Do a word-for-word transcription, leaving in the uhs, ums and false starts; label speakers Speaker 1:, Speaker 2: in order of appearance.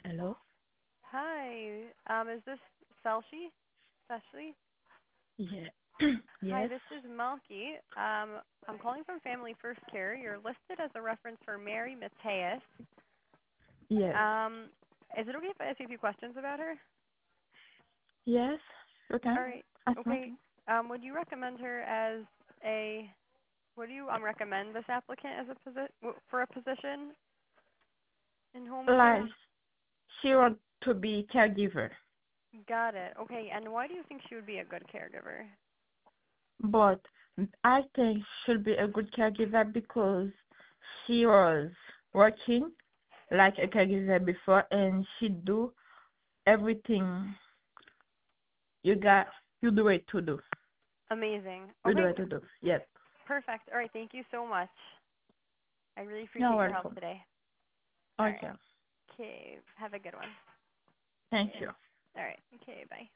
Speaker 1: Hello?
Speaker 2: Hi. Um, is this Selshi? Selshi?
Speaker 1: Yeah.
Speaker 2: Hi,
Speaker 1: Yes.
Speaker 2: this is Malky. Um, I'm calling from Family First Care. You're listed as a reference for Mary Mateus.
Speaker 1: Yes.
Speaker 2: Um, is it okay if I ask you a few questions about her?
Speaker 1: Yes. Okay.
Speaker 2: All right.
Speaker 1: Ask me.
Speaker 2: Okay. Um, would you recommend her as a? Would you um recommend this applicant as a posi- for a position in home care?
Speaker 1: Like, she want to be caregiver,
Speaker 2: Got it. Okay. And why do you think she would be a good caregiver?
Speaker 1: but I think she'll be a good caregiver because she was working like a caregiver before, and she do everything you got. You do it to do.
Speaker 2: Amazing.
Speaker 1: You do
Speaker 2: Okay.
Speaker 1: it to do. Yes.
Speaker 2: Perfect. All right. Thank you so much. I really
Speaker 1: You're
Speaker 2: appreciate your help
Speaker 1: welcome.
Speaker 2: today. All right.
Speaker 1: Okay.
Speaker 2: Okay. Have a good one.
Speaker 1: Thank you.
Speaker 2: All right. Okay. Bye.